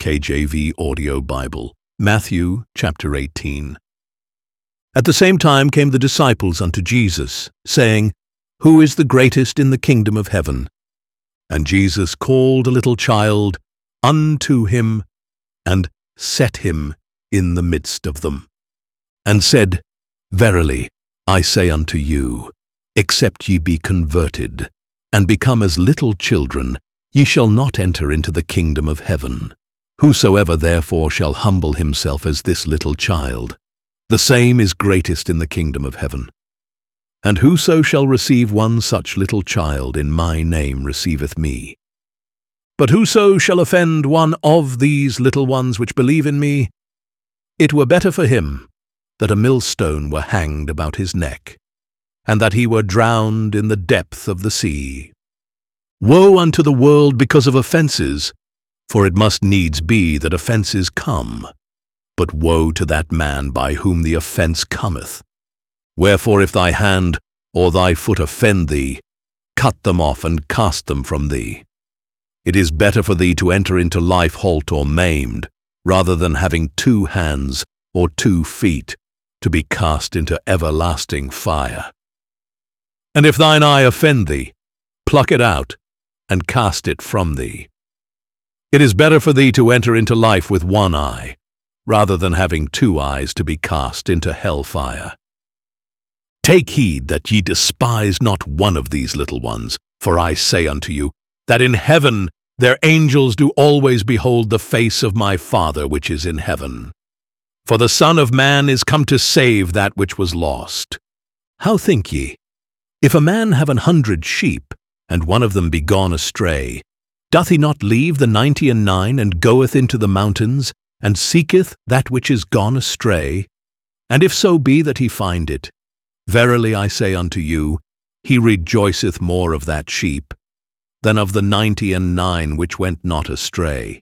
KJV Audio Bible. Matthew chapter 18. At the same time came the disciples unto Jesus, saying, Who is the greatest in the kingdom of heaven? And Jesus called a little child unto him, and set him in the midst of them, and said, Verily, I say unto you, except ye be converted, and become as little children, ye shall not enter into the kingdom of heaven. Whosoever therefore shall humble himself as this little child, the same is greatest in the kingdom of heaven. And whoso shall receive one such little child in my name receiveth me. But whoso shall offend one of these little ones which believe in me, it were better for him that a millstone were hanged about his neck, and that he were drowned in the depth of the sea. Woe unto the world because of offenses, for it must needs be that offenses come. But woe to that man by whom the offense cometh. Wherefore if thy hand or thy foot offend thee, cut them off and cast them from thee. It is better for thee to enter into life halt or maimed, rather than having 2 hands or 2 feet, to be cast into everlasting fire. And if thine eye offend thee, pluck it out, and cast it from thee. It is better for thee to enter into life with 1 eye, rather than having 2 eyes to be cast into hell fire. Take heed that ye despise not one of these little ones, for I say unto you, that in heaven their angels do always behold the face of my Father which is in heaven. For the Son of Man is come to save that which was lost. How think ye? If a man have 100 sheep, and one of them be gone astray, doth he not leave the 99 and goeth into the mountains, and seeketh that which is gone astray? And if so be that he find it, verily I say unto you, he rejoiceth more of that sheep, than of the 99 which went not astray.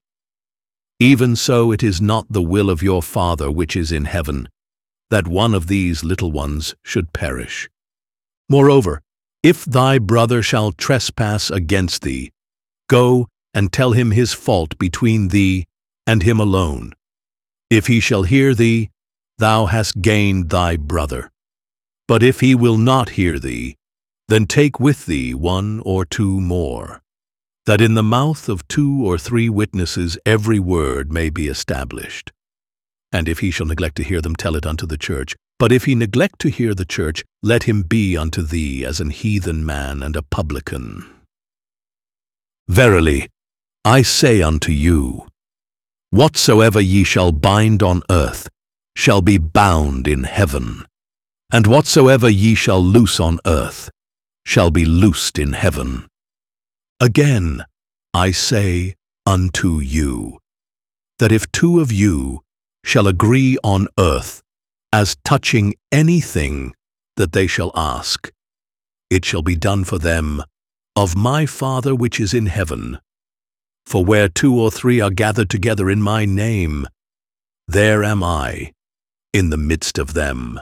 Even so it is not the will of your Father which is in heaven, that one of these little ones should perish. Moreover, if thy brother shall trespass against thee, go and tell him his fault between thee and him alone. If he shall hear thee, thou hast gained thy brother. But if he will not hear thee, then take with thee 1 or 2 more, that in the mouth of 2 or 3 witnesses every word may be established. And if he shall neglect to hear them, tell it unto the church. But if he neglect to hear the church, let him be unto thee as an heathen man and a publican. Verily, I say unto you, whatsoever ye shall bind on earth shall be bound in heaven, and whatsoever ye shall loose on earth shall be loosed in heaven. Again, I say unto you, that if 2 of you shall agree on earth as touching anything that they shall ask, it shall be done for them of my Father which is in heaven. For where 2 or 3 are gathered together in my name, there am I in the midst of them.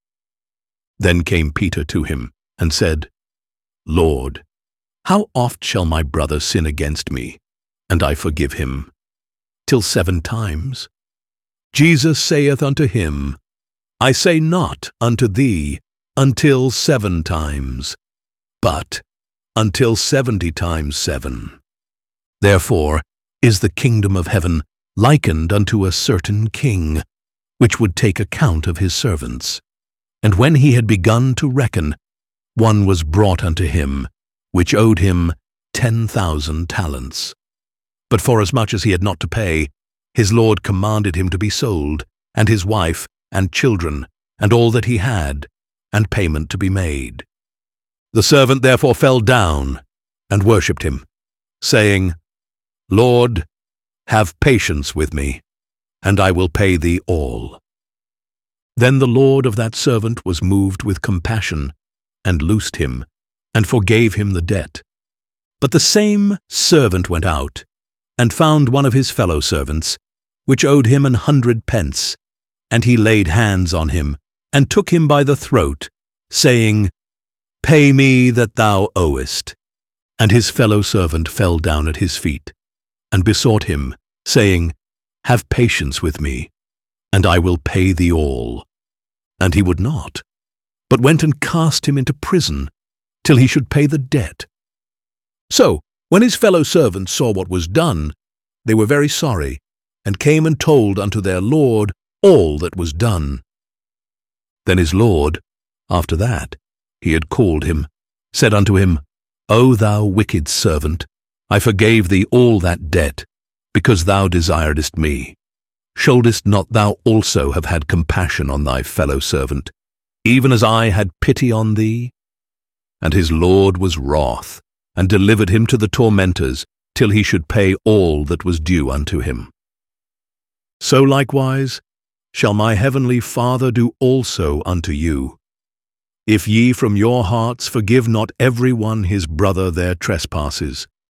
Then came Peter to him, and said, Lord, how oft shall my brother sin against me, and I forgive him? Till 7 times? Jesus saith unto him, I say not unto thee, until 7 times, but until 70 times 7. Therefore is the kingdom of heaven likened unto a certain king, which would take account of his servants. And when he had begun to reckon, one was brought unto him, which owed him 10,000 talents. But forasmuch as he had not to pay, his lord commanded him to be sold, and his wife, and children, and all that he had, and payment to be made. The servant therefore fell down, and worshipped him, saying, Lord, have patience with me, and I will pay thee all. Then the lord of that servant was moved with compassion, and loosed him, and forgave him the debt. But the same servant went out, and found one of his fellow servants, which owed him 100 pence, and he laid hands on him, and took him by the throat, saying, Pay me that thou owest. And his fellow servant fell down at his feet, and besought him, saying, Have patience with me, and I will pay thee all. And he would not, but went and cast him into prison, till he should pay the debt. So, when his fellow servants saw what was done, they were very sorry, and came and told unto their lord all that was done. Then his lord, after that he had called him, said unto him, O thou wicked servant, I forgave thee all that debt, because thou desiredst me. Shouldest not thou also have had compassion on thy fellow servant, even as I had pity on thee? And his lord was wroth, and delivered him to the tormentors, till he should pay all that was due unto him. So likewise shall my heavenly Father do also unto you, if ye from your hearts forgive not every one his brother their trespasses.